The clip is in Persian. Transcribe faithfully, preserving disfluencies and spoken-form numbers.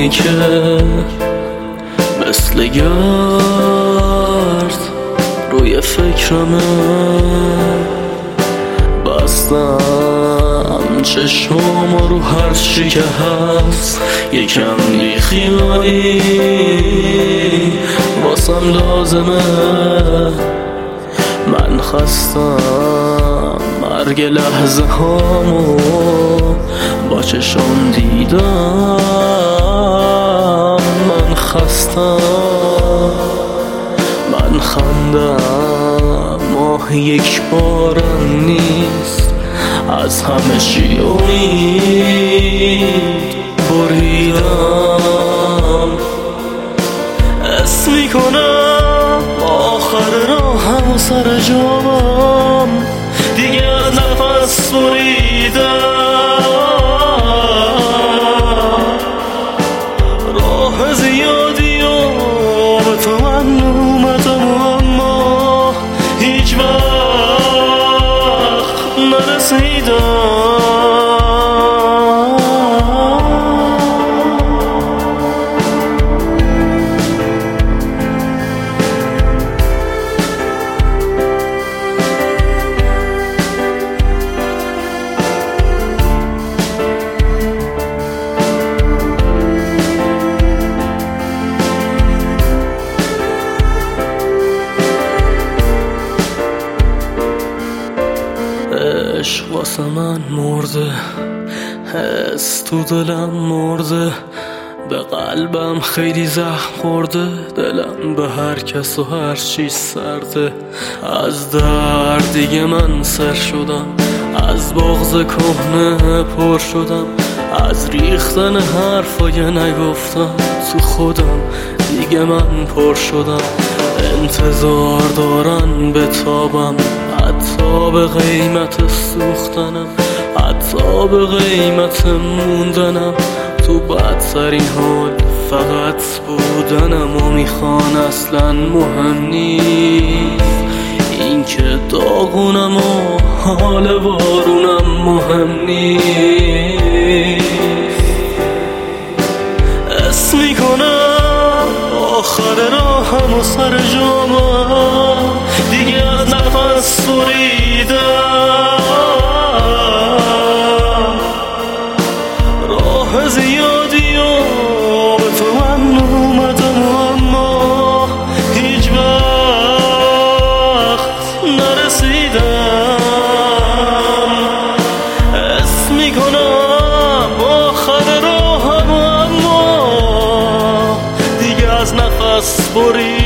که مثل گرد روی فکرمه، بستم چشمامو رو هر چی که هست، یکم بیخیالی واسم لازمه. من خستم مرگ لحظه هامو با چشم دیدم، من خستم من خندم ماه یک بارم نیست، از همه چی امید بریدم. اسم میکنم آخر راهم و سر جامم، دیگه از نفس بریدم. راه زیادی و به تو من اومدم، اما هیچ وقت نرسیدم. عشق واسه من مرده، حس تو دلم مرده، به قلبم خیلی زخم خورده. دلم به هر کس و هر چیز سرده، از درد دیگه من سر شدم، از بغض کهنه پر شدم، از ریختن حرفای نگفتم تو خودم دیگه من پر شدم. انتظار دارن به تابم، حتی به قیمت سوختنم، حتی به قیمت موندنم. تو بدترین حال فقط بودنم و میخوان اصلا مهم نیست، این که داغونم و حال بارونم مهم نیست. اسم میکنم آخر راهم و سر جامم، دیگه از نفس بریدم. راه زیادی و به تو من اومدم، اما هیچ وقت نرسیدم. اسم میکنم آخر راهم، اما دیگه از نفس بریدم.